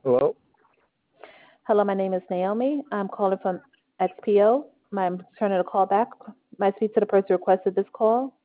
Hello? Hello, my name is Naomi. I'm calling from XPO. I'm turning the call back. May I speak to the person who requested this call?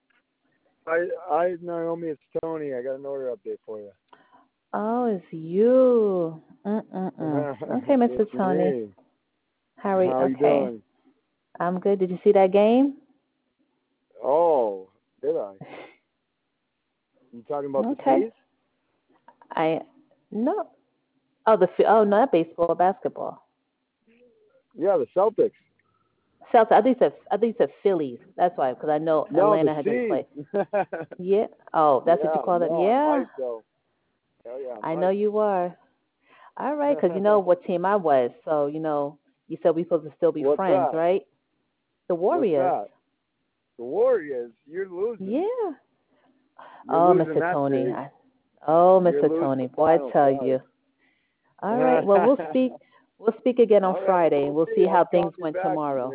Naomi, it's Tony. I got an order update for you. Oh, it's you. Okay, Mr. It's Tony. me. How are you? How you Okay, doing? I'm good. Did you see that game? Oh, did I? You talking about the Okay. C's? I no. Oh, not baseball, basketball. Yeah, the Celtics. Celtics. I think it's the Phillies. That's why, because I know No, the Atlanta had just played. C's. Yeah. Oh, that's what you Yeah, call it. no, I'm Yeah. hyped though. Hell yeah, I I'm know you were. All right, because you know hyped. what team I was. So you said we supposed to still be What's friends, that? right? The What's Warriors. that? The Warriors. You're losing. Yeah. You're Oh, losing Mr. that Tony. series. Oh, You're Mr. losing Tony. the Boy, I final tell five. you. All right. Well, we'll speak. We'll speak again on All right, Friday, and we'll we'll see. see I'll how call things you went back. tomorrow.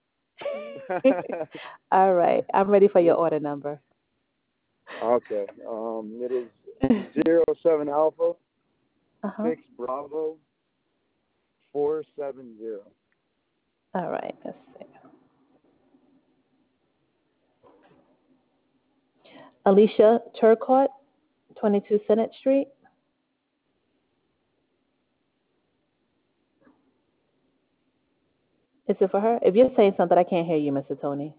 All right. I'm ready for your order number. Okay. It is 07 Alpha Uh-huh. 6 Bravo 470. All right. Let's see. Alicia Turcotte, 22 Senate Street. Is it for her? If you're saying something, I can't hear you, Mr. Tony.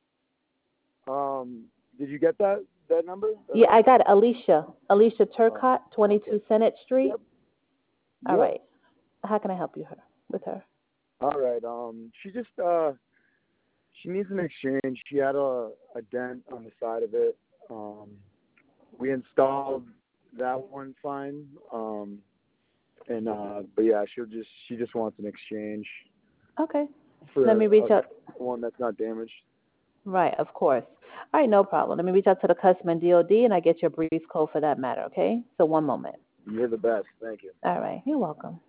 Did you get that number? That Yeah, I order got number? Alicia. Alicia Oh, Turcotte, okay. 22 Senate Street. Yep. All Yep. right. How can I help you with her? All right. She needs an exchange. She had a dent on the side of it. We installed that one fine. And but yeah, she just wants an exchange Okay. for Let me reach out. one that's not damaged. Right, of course. All right, no problem. Let me reach out to the customer and DOD, and I get your brief code for that matter, okay? So one moment. You're the best. Thank you. All right. You're welcome.